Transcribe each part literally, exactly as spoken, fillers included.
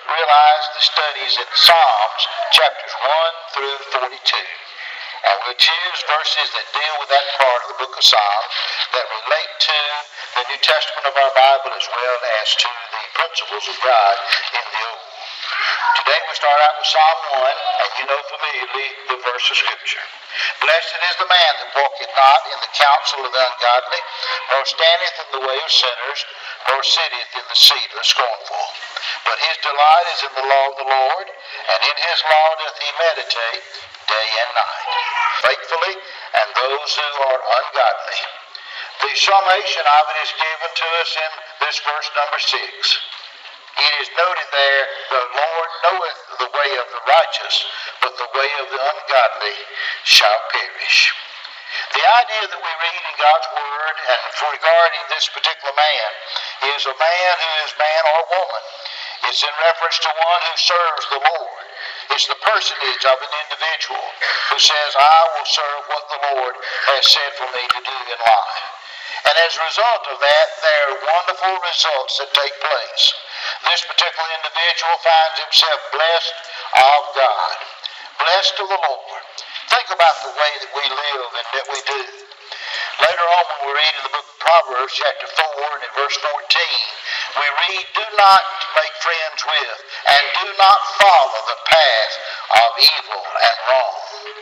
realize the studies in Psalms chapters one through forty-two. And we'll choose verses that deal with that part of the book of Psalms that relate to the New Testament of our Bible as well as to the principles of God in the Old. Today we start out with Psalm one, and you know familiarly the verse of Scripture. Blessed is the man that walketh not in the counsel of the ungodly, nor standeth in the way of sinners, nor sitteth in the seat of the scornful. But his delight is in the law of the Lord, and in his law doth he meditate day and night. Faithfully, and those who are ungodly. The summation of it is given to us in this verse number six. It is noted there, the Lord knoweth the way of the righteous, but the way of the ungodly shall perish. The idea that we read in God's Word and regarding this particular man is a man who is man or woman. It's in reference to one who serves the Lord. It's the personage of an individual who says, I will serve what the Lord has said for me to do in life. And as a result of that, there are wonderful results that take place. This particular individual finds himself blessed of God, blessed of the Lord. Think about the way that we live and that we do. Later on when we read in the book of Proverbs chapter four and in verse fourteen, we read, do not make friends with and do not follow the path of evil and wrong.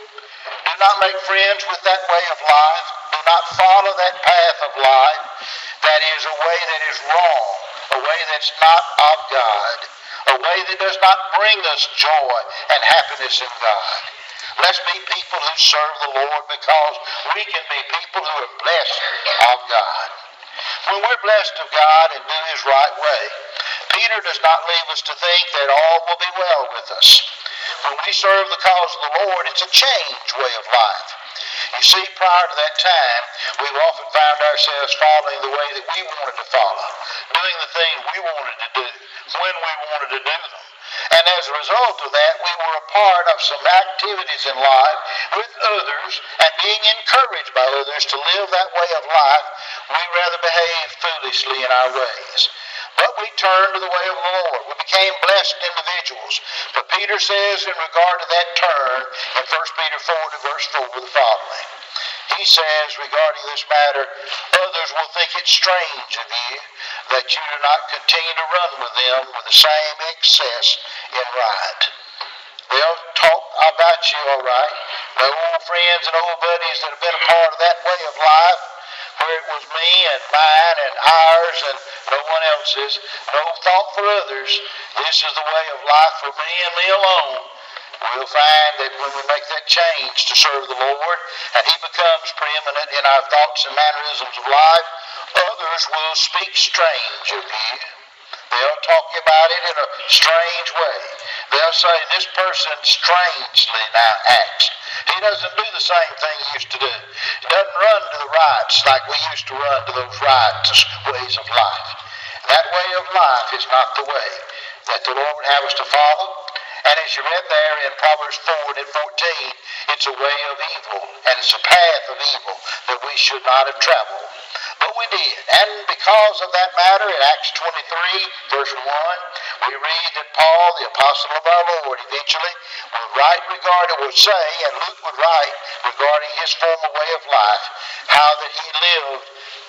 Do not make friends with that way of life. Do not follow that path of life that is a way that is wrong, a way that's not of God, a way that does not bring us joy and happiness in God. Let's be people who serve the Lord, because we can be people who are blessed of God. When we're blessed of God and do His right way, Peter does not leave us to think that all will be well with us. When we serve the cause of the Lord, it's a changed way of life. You see, prior to that time, we've often found ourselves following the way that we wanted to follow, doing the things we wanted to do, when we wanted to do them. And as a result of that, we were a part of some activities in life with others, and being encouraged by others to live that way of life, we rather behaved foolishly in our ways. But we turned to the way of the Lord. We became blessed individuals. But Peter says in regard to that turn in First Peter four to verse four the following. He says regarding this matter, others will think it strange of you that you do not continue to run with them with the same excess in right. They'll talk about you all right. The old friends and old buddies that have been a part of that way of life, where it was me and mine and ours and no one else's, no thought for others. This is the way of life for me and me alone. We'll find that when we make that change to serve the Lord and He becomes preeminent in our thoughts and mannerisms of life, others will speak strange of you. They'll talk about it in a strange way. They'll say, this person strangely now acts. He doesn't do the same thing he used to do. He doesn't run to the rights like we used to run to those righteous ways of life. That way of life is not the way that the Lord would have us to follow. And as you read there in Proverbs four and fourteen, it's a way of evil, and it's a path of evil that we should not have traveled. But we did. And because of that matter, in Acts twenty-three, verse one, we read that Paul, the apostle of our Lord, eventually would write regarding, would say, and Luke would write regarding his former way of life, how that he lived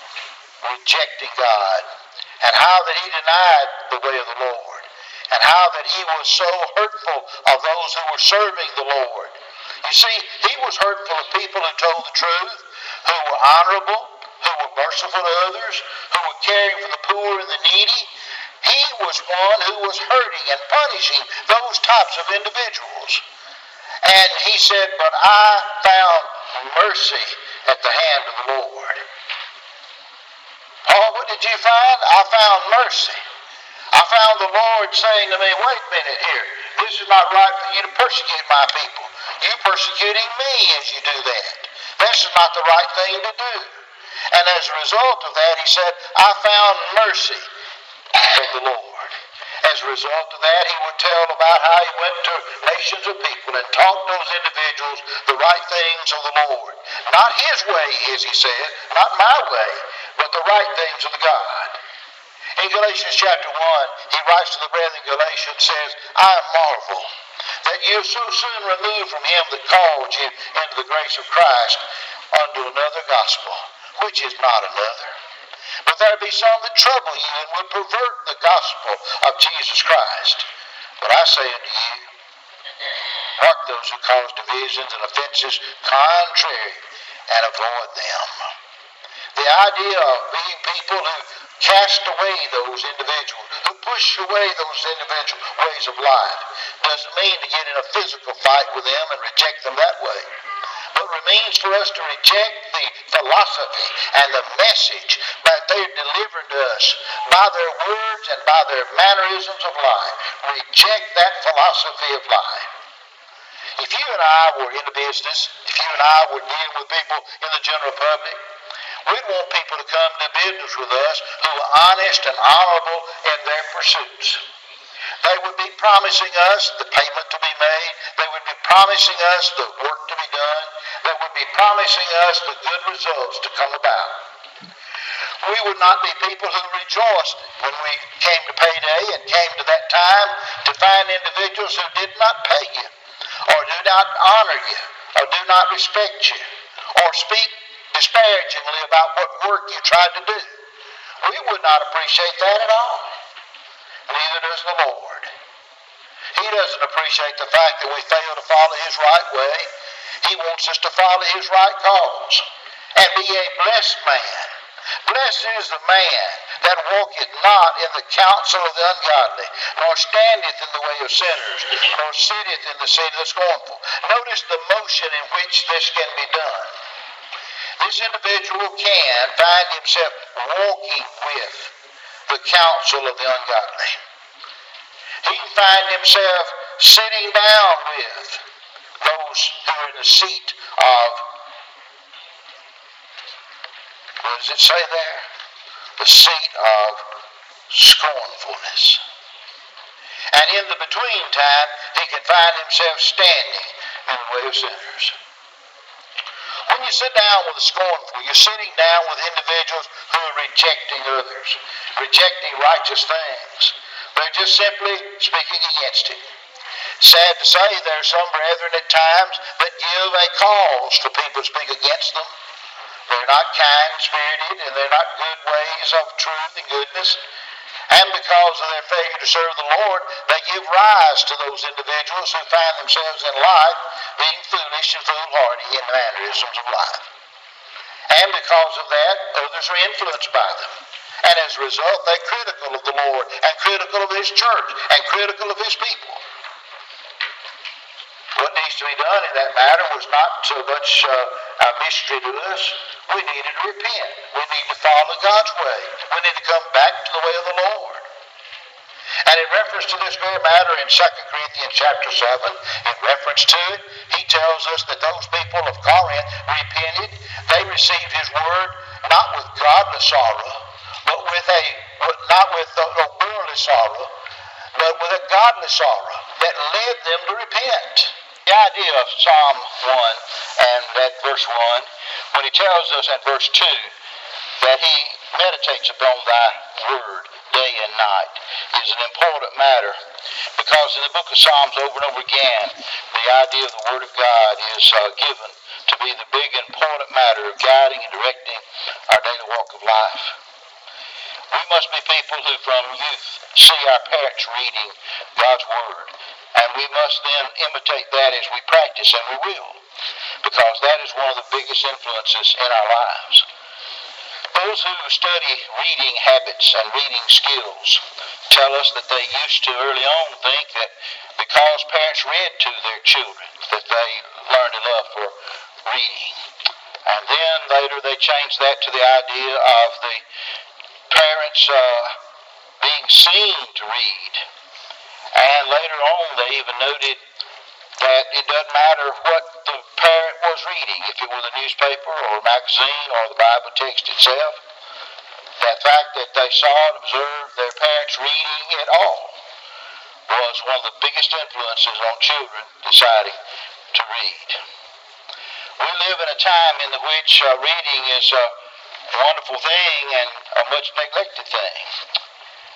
rejecting God, and how that he denied the way of the Lord, and how that he was so hurtful of those who were serving the Lord. You see, he was hurtful of people who told the truth, who were honorable, who were merciful to others, who were caring for the poor and the needy. He was one who was hurting and punishing those types of individuals. And he said, but I found mercy at the hand of the Lord. Paul, what did you find? I found mercy. I found the Lord saying to me, wait a minute here. This is not right for you to persecute my people. You're persecuting me as you do that. This is not the right thing to do. And as a result of that, he said, I found mercy from the Lord. As a result of that, he would tell about how he went to nations of people and taught those individuals the right things of the Lord. Not his way, as he said, not my way, but the right things of God. In Galatians chapter one, he writes to the brethren in Galatia and says, I marvel that you so soon removed from him that called you into the grace of Christ unto another gospel, which is not another. But there be some that trouble you and would pervert the gospel of Jesus Christ. But I say unto you, mark those who cause divisions and offenses contrary, and avoid them. The idea of being people who cast away those individuals, who push away those individual ways of life, doesn't mean to get in a physical fight with them and reject them that way. But it means for us to reject the philosophy and the message that they're delivering to us by their words and by their mannerisms of life. Reject that philosophy of life. If you and I were in the business, if you and I were dealing with people in the general public, we'd want people to come to business with us who are honest and honorable in their pursuits. They would be promising us the payment to be made. They would be promising us the work to be done. They would be promising us the good results to come about. We would not be people who rejoiced when we came to payday and came to that time to find individuals who did not pay you, or do not honor you, or do not respect you, or speak disparagingly about what work you tried to do. We would not appreciate that at all. Neither does the Lord. He doesn't appreciate the fact that we fail to follow his right way. He wants us to follow his right cause and be a blessed man. Blessed is the man that walketh not in the counsel of the ungodly, nor standeth in the way of sinners, nor sitteth in the seat of the scornful. Notice the motion in which this can be done. This individual can find himself walking with the counsel of the ungodly. He can find himself sitting down with those who are in the seat of, what does it say there? The seat of scornfulness. And in the between time, he can find himself standing in the way of sinners. When you sit down with the scornful, you're sitting down with individuals who are rejecting others, rejecting righteous things. They're just simply speaking against it. Sad to say, there are some brethren at times that give a cause for people to speak against them. They're not kind-spirited, and they're not good ways of truth and goodness. And because of their failure to serve the Lord, they give rise to those individuals who find themselves in life being foolish and foolhardy in the mannerisms of life. And because of that, others are influenced by them. And as a result, they're critical of the Lord and critical of his church and critical of his people. What needs to be done in that matter was not so much uh, a mystery to us. We needed to repent. We need to follow God's way. We need to come back to the way of the Lord. And in reference to this very matter in Second Corinthians chapter seven, in reference to it, he tells us that those people of Corinth repented. They received his word not with godly sorrow, but with a, not with a, a worldly sorrow, but with a godly sorrow that led them to repent. The idea of Psalm one and that verse one, when he tells us in verse two that he meditates upon thy word day and night, is an important matter, because in the book of Psalms over and over again, the idea of the word of God is uh, given to be the big important matter of guiding and directing our daily walk of life. We must be people who from youth see our parents reading God's word, and we must then imitate that as we practice, and we will, because that is one of the biggest influences in our lives. Those who study reading habits and reading skills tell us that they used to early on think that because parents read to their children that they learned a love for reading. And then later they changed that to the idea of the parents uh, being seen to read. And later on they even noted that it doesn't matter what the parent was reading, if it were the newspaper or a magazine or the Bible text itself. That fact that they saw and observed their parents reading it all was one of the biggest influences on children deciding to read. We live in a time in which uh, reading is a wonderful thing and a much neglected thing.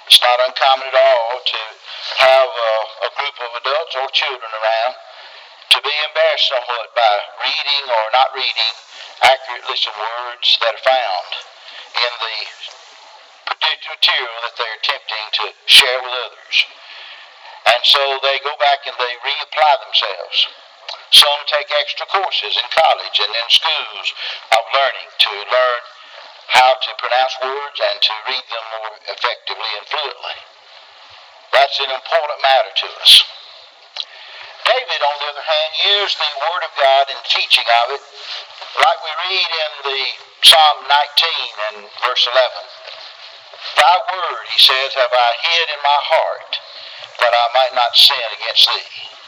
It's not uncommon at all to have a, a group of adults or children around to be embarrassed somewhat by reading or not reading accurately some words that are found in the particular material that they're attempting to share with others. And so they go back and they reapply themselves. Some take extra courses in college and in schools of learning to learn how to pronounce words and to read them more effectively and fluently. That's an important matter to us. David, on the other hand, used the Word of God in teaching of it, like we read in the Psalm nineteen and verse eleven. Thy word, he says, have I hid in my heart, that I might not sin against thee.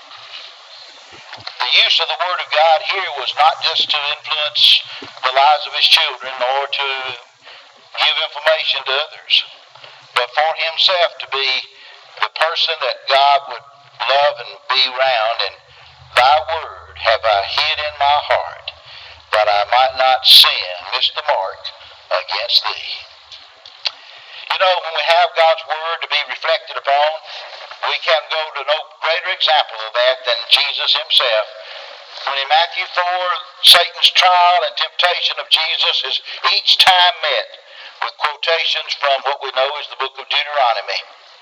The use of the Word of God here was not just to influence the lives of his children or to give information to others, but for himself to be the person that God would love and be around. And thy word have I hid in my heart, that I might not sin, miss the mark, against thee. You know, when we have God's word to be reflected upon, we can go to no greater example of that than Jesus himself. When in Matthew four, Satan's trial and temptation of Jesus is each time met with quotations from what we know is the book of Deuteronomy.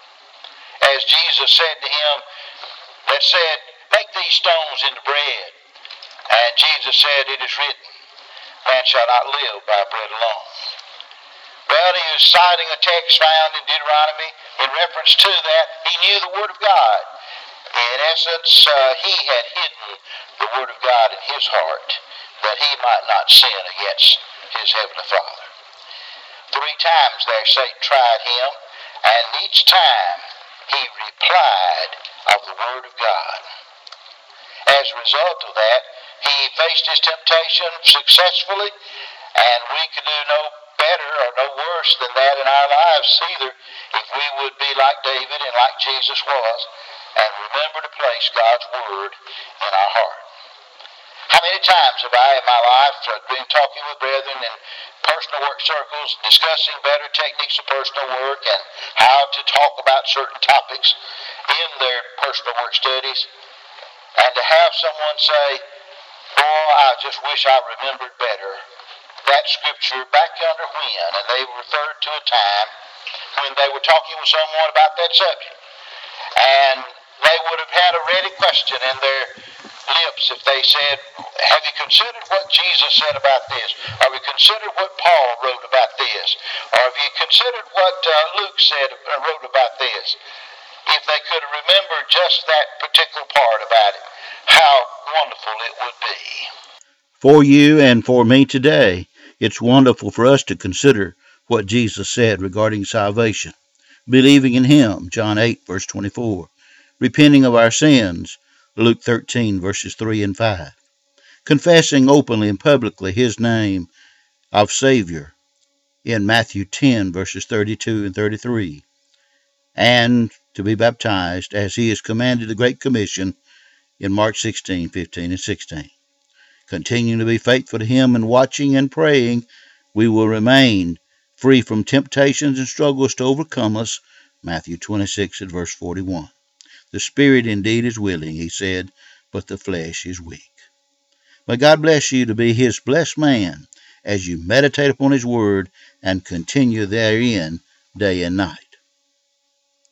As Jesus said to him, that said, make these stones into bread. And Jesus said, it is written, man shall not live by bread alone. Well, he was citing a text found in Deuteronomy in reference to that. He knew the Word of God. In essence, uh, he had hidden the Word of God in his heart that he might not sin against his Heavenly Father. Three times there Satan tried him, and each time he replied of the Word of God. As a result of that, he faced his temptation successfully, and we could do no better or no worse than that in our lives either if we would be like David and like Jesus was and remember to place God's Word in our heart. How many times have I in my life been talking with brethren in personal work circles, discussing better techniques of personal work and how to talk about certain topics in their personal work studies, and to have someone say, boy, I just wish I remembered better that scripture back yonder when, and they referred to a time when they were talking with someone about that subject. And they would have had a ready question in their lips if they said, have you considered what Jesus said about this? Have you considered what Paul wrote about this? Or have you considered what uh, Luke said uh, wrote about this? If they could have remembered just that particular part about it, how wonderful it would be. For you and for me today, it's wonderful for us to consider what Jesus said regarding salvation, believing in him, John eight, verse twenty-four, repenting of our sins, Luke thirteen, verses three and five, confessing openly and publicly his name of Savior in Matthew ten, verses thirty-two and thirty-three, and to be baptized as he has commanded the Great Commission in Mark sixteen, fifteen, and sixteen. Continuing to be faithful to him and watching and praying, we will remain free from temptations and struggles to overcome us, Matthew twenty-six and verse forty-one. The spirit indeed is willing, he said, but the flesh is weak. May God bless you to be his blessed man as you meditate upon his word and continue therein day and night.